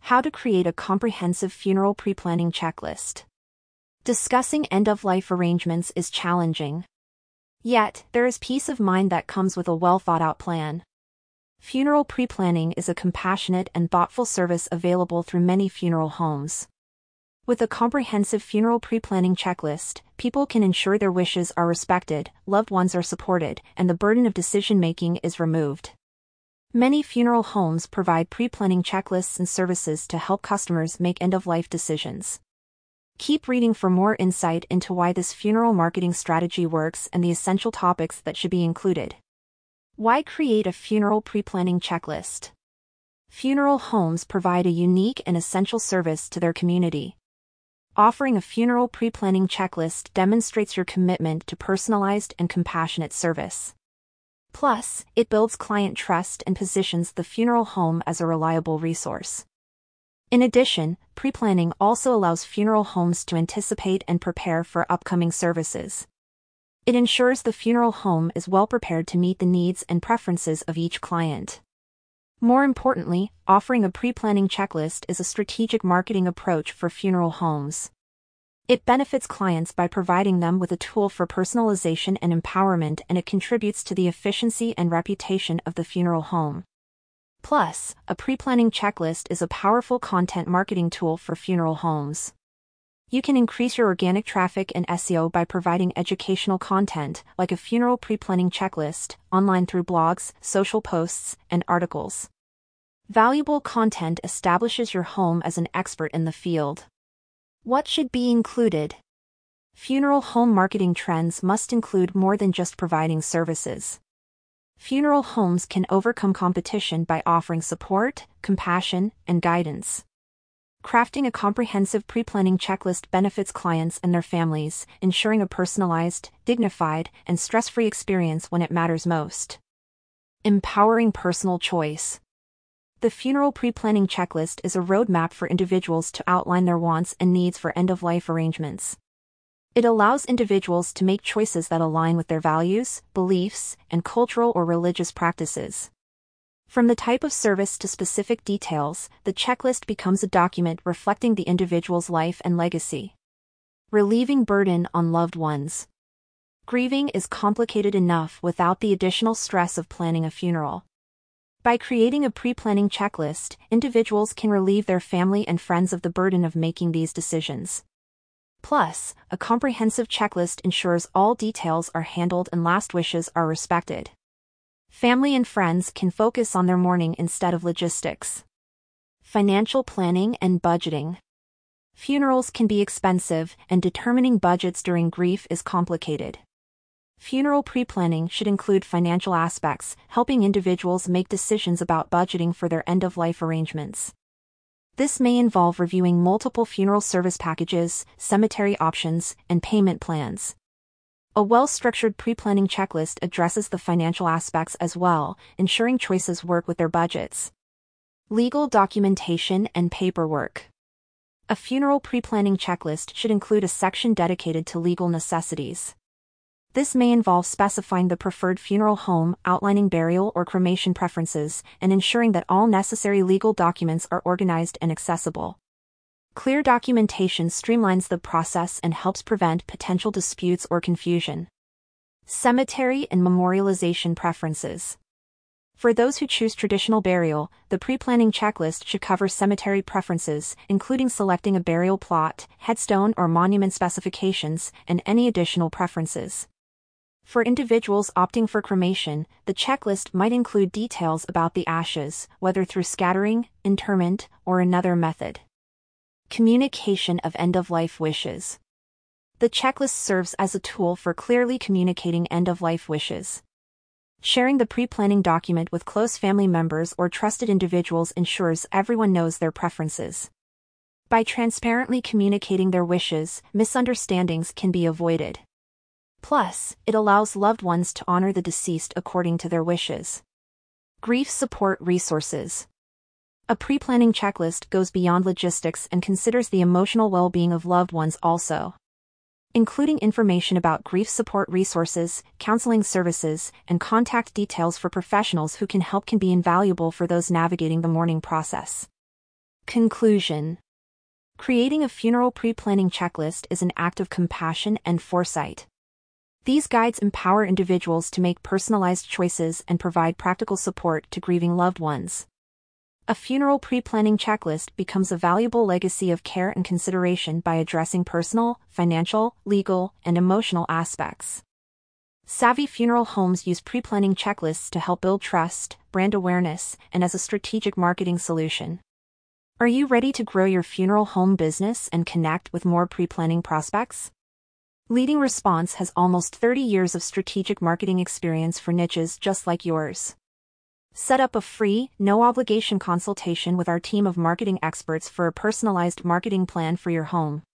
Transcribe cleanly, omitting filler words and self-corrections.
How to create a comprehensive funeral pre-planning checklist. Discussing end-of-life arrangements is challenging. Yet, there is peace of mind that comes with a well-thought-out plan. Funeral pre-planning is a compassionate and thoughtful service available through many funeral homes. With a comprehensive funeral pre-planning checklist, people can ensure their wishes are respected, loved ones are supported, and the burden of decision-making is removed. Many funeral homes provide pre-planning checklists and services to help customers make end-of-life decisions. Keep reading for more insight into why this funeral marketing strategy works and the essential topics that should be included. Why create a funeral pre-planning checklist? Funeral homes provide a unique and essential service to their community. Offering a funeral pre-planning checklist demonstrates your commitment to personalized and compassionate service. Plus, it builds client trust and positions the funeral home as a reliable resource. In addition, pre-planning also allows funeral homes to anticipate and prepare for upcoming services. It ensures the funeral home is well prepared to meet the needs and preferences of each client. More importantly, offering a pre-planning checklist is a strategic marketing approach for funeral homes. It benefits clients by providing them with a tool for personalization and empowerment, and it contributes to the efficiency and reputation of the funeral home. Plus, a pre-planning checklist is a powerful content marketing tool for funeral homes. You can increase your organic traffic and SEO by providing educational content, like a funeral pre-planning checklist, online through blogs, social posts, and articles. Valuable content establishes your home as an expert in the field. What should be included? Funeral home marketing trends must include more than just providing services. Funeral homes can overcome competition by offering support, compassion, and guidance. Crafting a comprehensive pre-planning checklist benefits clients and their families, ensuring a personalized, dignified, and stress-free experience when it matters most. Empowering personal choice. The funeral pre-planning checklist is a roadmap for individuals to outline their wants and needs for end-of-life arrangements. It allows individuals to make choices that align with their values, beliefs, and cultural or religious practices. From the type of service to specific details, the checklist becomes a document reflecting the individual's life and legacy. Relieving burden on loved ones. Grieving is complicated enough without the additional stress of planning a funeral. By creating a pre-planning checklist, individuals can relieve their family and friends of the burden of making these decisions. Plus, a comprehensive checklist ensures all details are handled and last wishes are respected. Family and friends can focus on their mourning instead of logistics. Financial planning and budgeting. Funerals can be expensive, and determining budgets during grief is complicated. Funeral pre-planning should include financial aspects, helping individuals make decisions about budgeting for their end-of-life arrangements. This may involve reviewing multiple funeral service packages, cemetery options, and payment plans. A well-structured pre-planning checklist addresses the financial aspects as well, ensuring choices work with their budgets. Legal documentation and paperwork. A funeral pre-planning checklist should include a section dedicated to legal necessities. This may involve specifying the preferred funeral home, outlining burial or cremation preferences, and ensuring that all necessary legal documents are organized and accessible. Clear documentation streamlines the process and helps prevent potential disputes or confusion. Cemetery and memorialization preferences. For those who choose traditional burial, the pre-planning checklist should cover cemetery preferences, including selecting a burial plot, headstone or monument specifications, and any additional preferences. For individuals opting for cremation, the checklist might include details about the ashes, whether through scattering, interment, or another method. Communication of end-of-life wishes. The checklist serves as a tool for clearly communicating end-of-life wishes. Sharing the pre-planning document with close family members or trusted individuals ensures everyone knows their preferences. By transparently communicating their wishes, misunderstandings can be avoided. Plus, it allows loved ones to honor the deceased according to their wishes. Grief support resources. A pre-planning checklist goes beyond logistics and considers the emotional well-being of loved ones also. Including information about grief support resources, counseling services, and contact details for professionals who can help can be invaluable for those navigating the mourning process. Conclusion. Creating a funeral pre-planning checklist is an act of compassion and foresight. These guides empower individuals to make personalized choices and provide practical support to grieving loved ones. A funeral pre-planning checklist becomes a valuable legacy of care and consideration by addressing personal, financial, legal, and emotional aspects. Savvy funeral homes use pre-planning checklists to help build trust, brand awareness, and as a strategic marketing solution. Are you ready to grow your funeral home business and connect with more pre-planning prospects? Leading Response has almost 30 years of strategic marketing experience for niches just like yours. Set up a free, no-obligation consultation with our team of marketing experts for a personalized marketing plan for your home.